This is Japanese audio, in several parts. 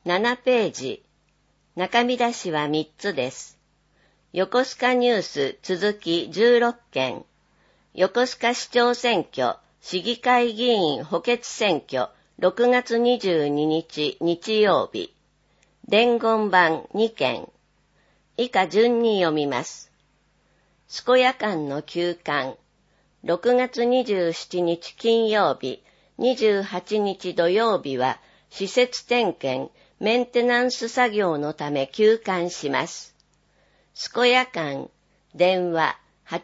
7ページ。中身出しは3つです。横須賀ニュース続き16件。横須賀市長選挙、市議会議員補欠選挙、6月22日日曜日。伝言版2件。以下順に読みます。健やかんの休館。6月27日金曜日、28日土曜日は、施設点検、メンテナンス作業のため休館します。健やかん、電話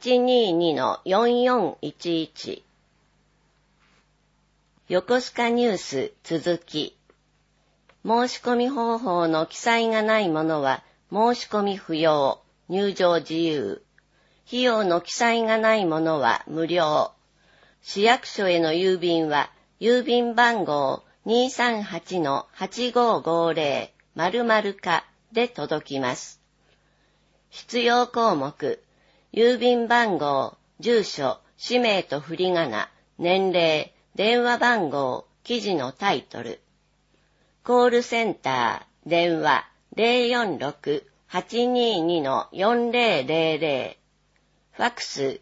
822-4411。横須賀ニュース続き。申し込み方法の記載がないものは申し込み不要、入場自由。費用の記載がないものは無料。市役所への郵便は郵便番号 238-8550 〇〇課で届きます。必要項目、郵便番号、住所、氏名と振り仮名、年齢、電話番号、記事のタイトル。コールセンター、電話 046-822-4000。ファックス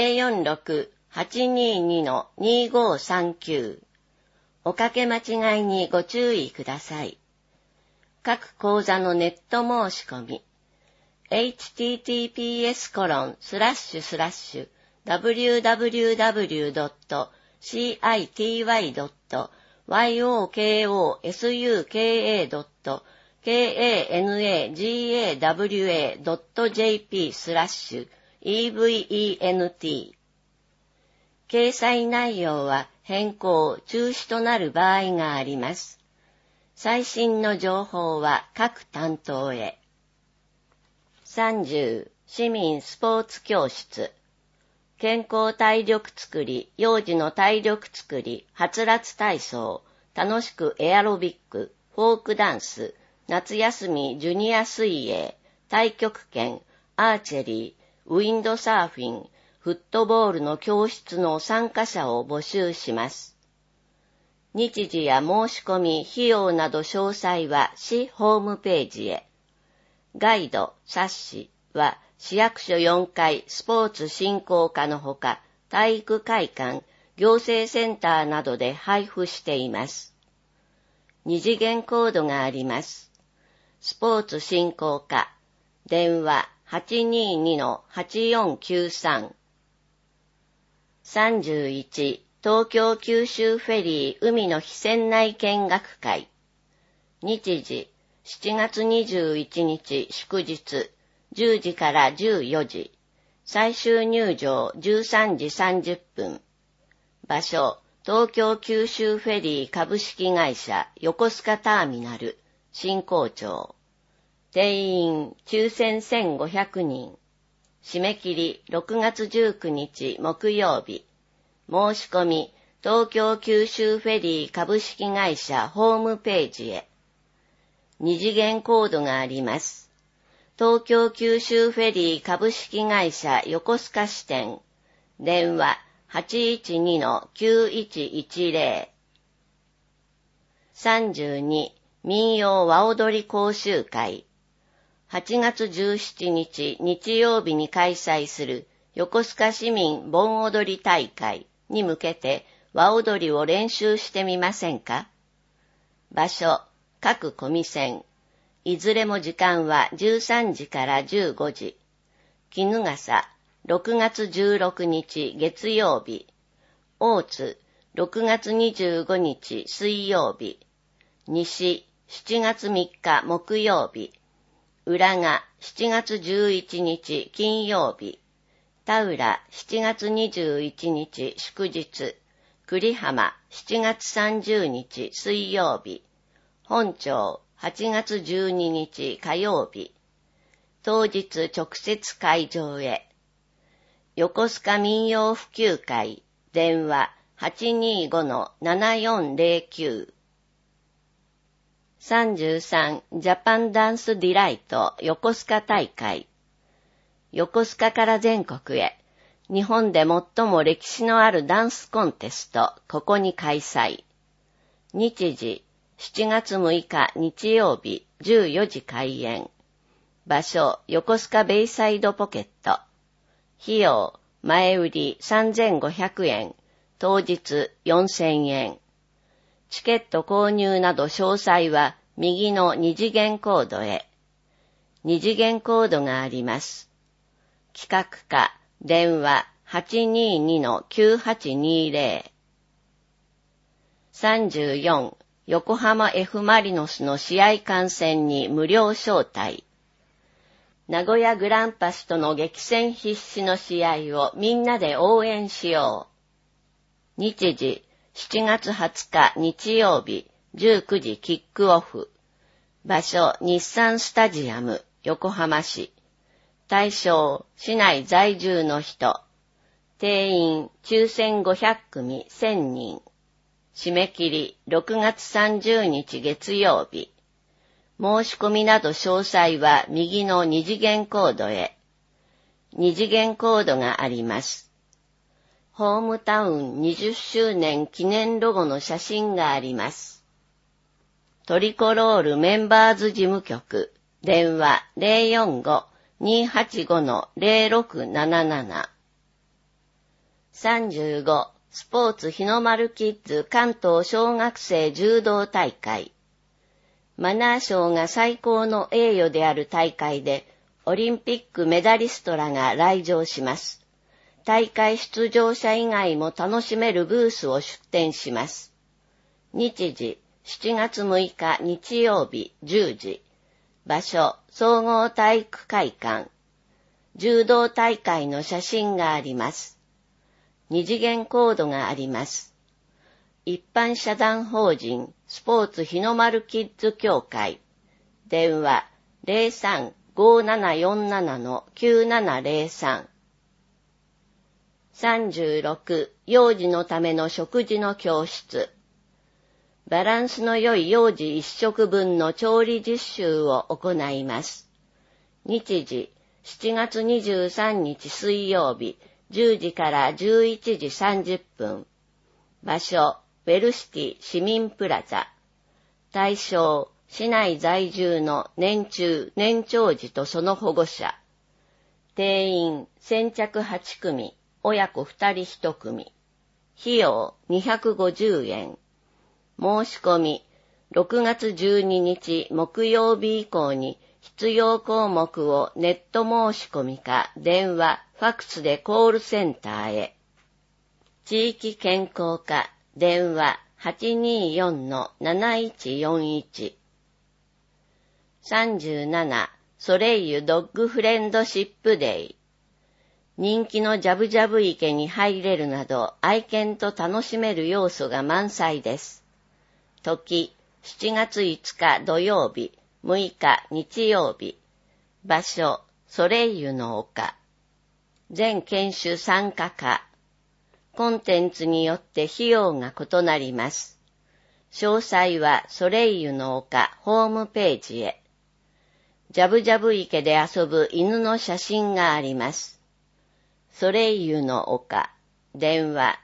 046-822-2539。おかけ間違いにご注意ください。各講座のネット申し込み。https://www.city.yokosukawa.jp/event。掲載内容は変更、中止となる場合があります。最新の情報は各担当へ。30、市民スポーツ教室。健康体力作り、幼児の体力作り、はつらつ体操、楽しくエアロビック、フォークダンス、夏休みジュニア水泳、太極拳、アーチェリー、ウィンドサーフィン、フットボールの教室の参加者を募集します。日時や申し込み、費用など詳細は市ホームページへ。ガイド、冊子は市役所4階スポーツ振興課のほか、体育会館、行政センターなどで配布しています。二次元コードがあります。スポーツ振興課、電話 822-8493。31、東京九州フェリー海の日船内見学会。日時、7月21日祝日、10時から14時。最終入場13時30分。場所、東京九州フェリー株式会社横須賀ターミナル、新港町。定員抽選1500人。締め切り6月19日木曜日。申し込み、東京九州フェリー株式会社ホームページへ。二次元コードがあります。東京九州フェリー株式会社横須賀支店。電話 812-9110。32、民謡和踊り講習会。8月17日日曜日に開催する横須賀市民盆踊り大会に向けて和踊りを練習してみませんか？場所、各小見線。いずれも時間は13時から15時。衣笠、6月16日月曜日。大津、6月25日水曜日。西、7月3日木曜日。浦賀、7月11日金曜日。田浦、7月21日祝日。栗浜、7月30日水曜日。本町、8月12日火曜日。当日直接会場へ。横須賀民謡普及会、電話 825-7409。33、ジャパンダンスディライト横須賀大会。横須賀から全国へ。日本で最も歴史のあるダンスコンテスト、ここに開催。日時、 7月6日日曜日14時開演。場所、横須賀ベイサイドポケット。費用、前売り3500円、当日4000円。チケット購入など詳細は右の二次元コードへ。二次元コードがあります。企画課、電話 822-9820。34、横浜 F マリノスの試合観戦に無料招待。名古屋グランパスとの激戦必至の試合をみんなで応援しよう。日時、7月20日日曜日、19時キックオフ。場所、日産スタジアム、横浜市。対象、市内在住の人。定員、抽選500組1000人。締め切り、6月30日月曜日。申し込みなど詳細は右の二次元コードへ。二次元コードがあります。ホームタウン20周年記念ロゴの写真があります。トリコロールメンバーズ事務局、電話 045-285-0677。35、スポーツ日の丸キッズ関東小学生柔道大会。マナー賞が最高の栄誉である大会で、オリンピックメダリストらが来場します。大会出場者以外も楽しめるブースを出展します。日時、7月6日日曜日10時。場所、総合体育会館。柔道大会の写真があります。二次元コードがあります。一般社団法人スポーツ日の丸キッズ協会。電話 03-5747-9703。36、幼児のための食事の教室。バランスの良い幼児1食分の調理実習を行います。日時、7月23日水曜日、10時から11時30分。場所、ウェルシティ市民プラザ。対象、市内在住の年中・年長児とその保護者。定員、先着8組、親子2人1組。費用、250円。申し込み、6月12日木曜日以降に必要項目をネット申し込みか電話、ファクスでコールセンターへ。地域健康課、電話 824-7141。37、ソレイユドッグフレンドシップデイ。人気のジャブジャブ池に入れるなど愛犬と楽しめる要素が満載です。時、7月5日土曜日、6日日曜日。場所、ソレイユの丘。全犬種参加可。コンテンツによって費用が異なります。詳細はソレイユの丘ホームページへ。ジャブジャブ池で遊ぶ犬の写真があります。ソレイユの丘。電話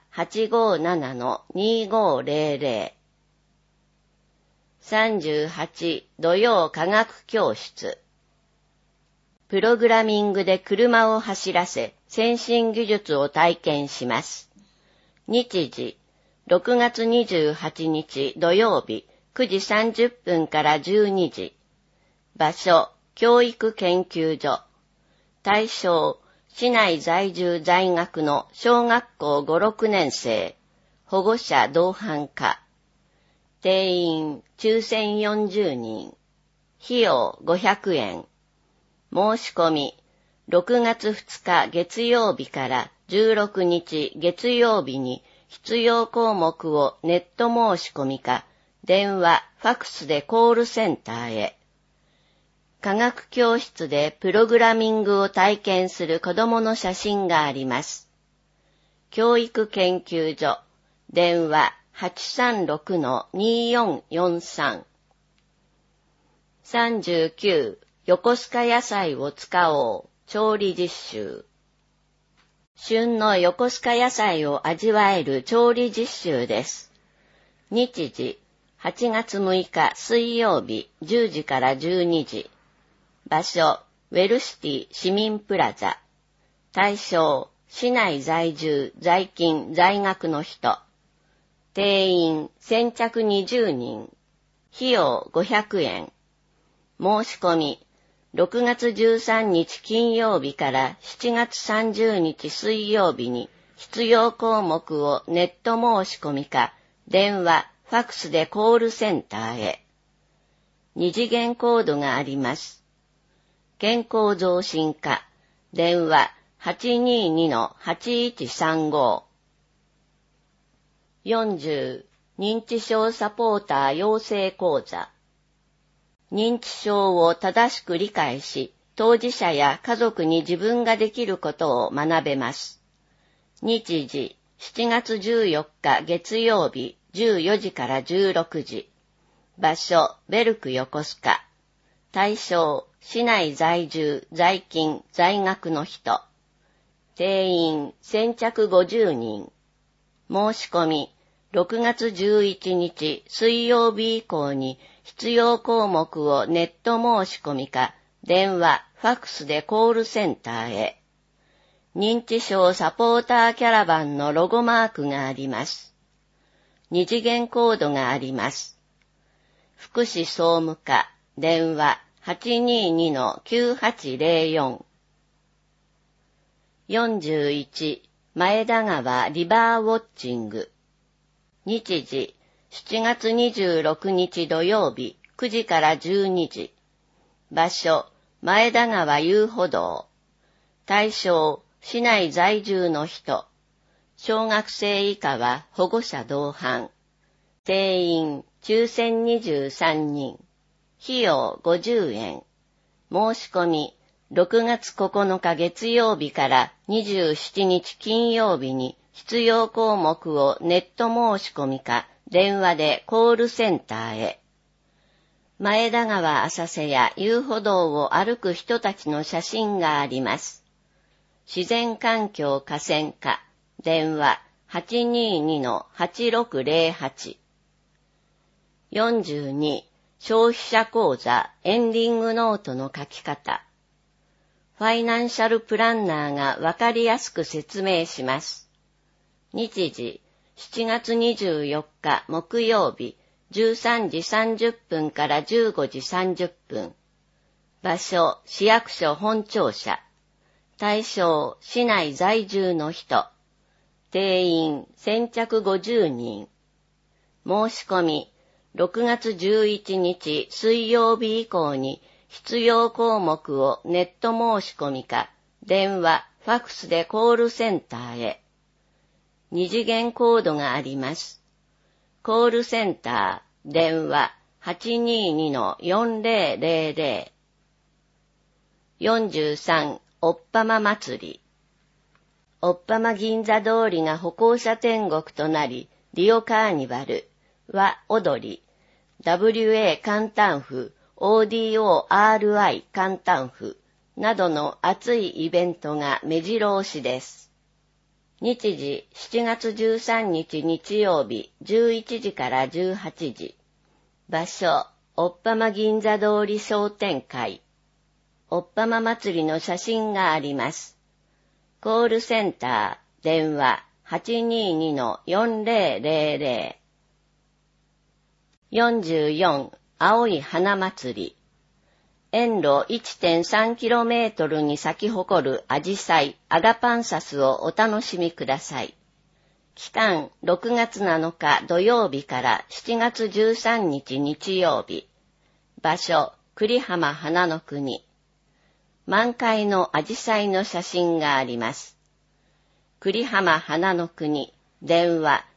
857-2500。38、土曜科学教室。プログラミングで車を走らせ、先進技術を体験します。日時、6月28日土曜日、9時30分から12時。場所、教育研究所。対象、市内在住在学の小学校5、6年生。保護者同伴可。定員、抽選40人。費用500円。申し込み、6月2日月曜日から16日月曜日に必要項目をネット申し込みか、電話、ファクスでコールセンターへ。科学教室でプログラミングを体験する子供の写真があります。教育研究所、電話、836-2443。39、横須賀野菜を使おう、調理実習。旬の横須賀野菜を味わえる調理実習です。日時、 8月6日水曜日10時から12時。場所、ウェルシティ市民プラザ。対象、市内在住、在勤、在学の人。定員、先着20人。費用500円。申し込み、6月13日金曜日から7月30日水曜日に必要項目をネット申し込みか、電話、ファックスでコールセンターへ。2次元コードがあります。健康増進課、電話 822-8135。40、認知症サポーター養成講座。認知症を正しく理解し、当事者や家族に自分ができることを学べます。日時、7月14日月曜日14時から16時。場所、ベルク横須賀。対象、市内在住、在勤、在学の人。定員、先着50人。申し込み、6月11日水曜日以降に必要項目をネット申し込みか、電話、ファックスでコールセンターへ。認知症サポーターキャラバンのロゴマークがあります。2次元コードがあります。福祉総務課、電話 822-9804。41、前田川リバーウォッチング。日時、7月26日土曜日9時から12時。場所、前田川遊歩道。対象、市内在住の人。小学生以下は保護者同伴。定員、抽選23人。費用50円。申し込み、6月9日月曜日から27日金曜日に必要項目をネット申し込みか電話でコールセンターへ。前田川浅瀬や遊歩道を歩く人たちの写真があります。自然環境河川課、電話 822-8608。42、消費者講座エンディングノートの書き方。ファイナンシャルプランナーがわかりやすく説明します。日時、7月24日木曜日、13時30分から15時30分。場所、市役所本庁舎。対象、市内在住の人。定員、先着50人。申し込み、6月11日水曜日以降に必要項目をネット申し込みか、電話、ファックスでコールセンターへ。2次元コードがあります。コールセンター、電話 822-4000。43、おっぱま祭り。おっぱま銀座通りが歩行者天国となり、リオカーニバル、和踊り、WA 簡単譜、ODORI 簡単譜などの熱いイベントが目白押しです。日時、7月13日日曜日、11時から18時。場所、おっぱま銀座通り商店会。おっぱま祭りの写真があります。コールセンター、電話 822-4000。44、青い花祭り。遠路 1.3km に咲き誇るアジサイ、アガパンサスをお楽しみください。期間、6月7日土曜日から7月13日日曜日。場所、栗浜花の国。満開のアジサイの写真があります。栗浜花の国、電話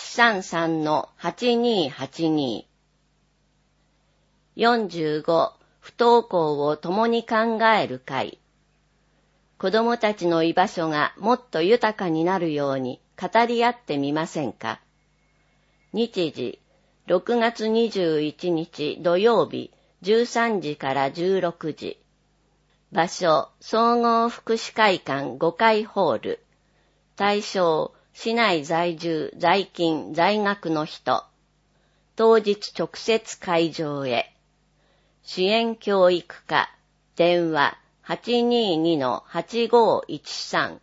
833-8282。45、不登校を共に考える会。子供たちの居場所がもっと豊かになるように語り合ってみませんか。日時、6月21日土曜日13時から16時。場所、総合福祉会館5階ホール。対象、市内在住、在勤、在学の人。 当日直接会場へ。支援教育課、電話 822-8513。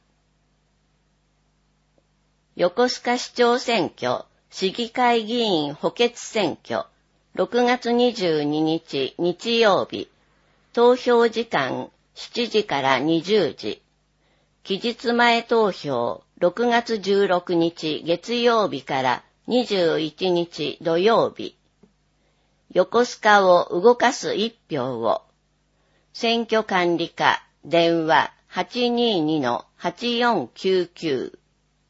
横須賀市長選挙、市議会議員補欠選挙、6月22日日曜日、投票時間7時から20時。期日前投票6月16日月曜日から21日土曜日。横須賀を動かす一票を。選挙管理課電話 822-8499。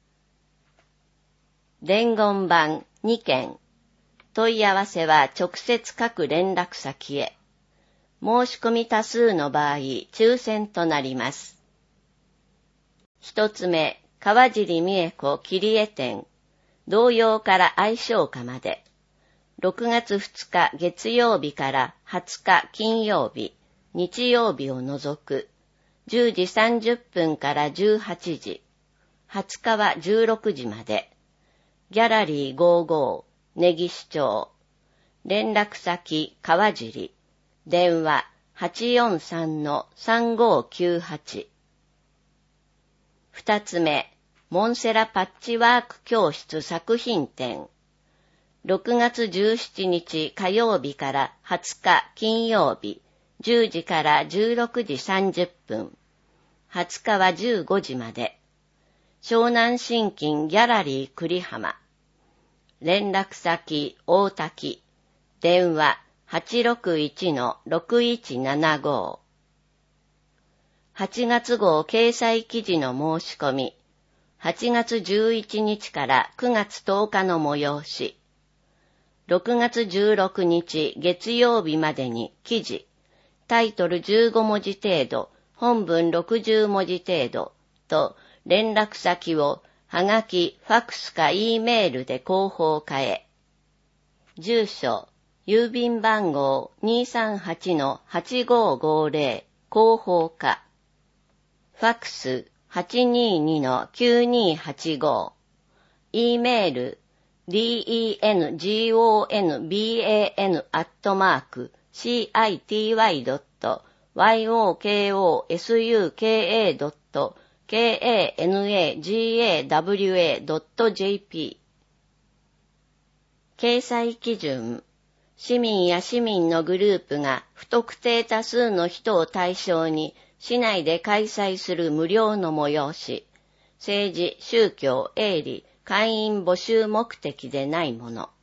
伝言板2件。問い合わせは直接各連絡先へ。申し込み多数の場合、抽選となります。一つ目、川尻美恵子切り絵店。童謡から愛称歌まで。6月2日月曜日から20日金曜日、日曜日を除く。10時30分から18時。20日は16時まで。ギャラリー55、根岸町。連絡先、川尻。電話 843-3598。二つ目、モンセラパッチワーク教室作品展。6月17日火曜日から20日金曜日、10時から16時30分。20日は15時まで。湘南新金ギャラリー栗浜。連絡先、大滝。電話 861-6175。8月号掲載記事の申し込み。8月11日から9月10日の催し。6月16日月曜日までに記事。タイトル15文字程度、本文60文字程度と連絡先をはがき、ファクスか E メールで広報課へ。住所、郵便番号 238-8550 広報課。ファクス 822-9285。E メール、dengyoubi.city.kyoko.kanagawa.jp。 掲載基準。市民や市民のグループが不特定多数の人を対象に市内で開催する無料の催し。政治、宗教、営利、会員募集目的でないもの。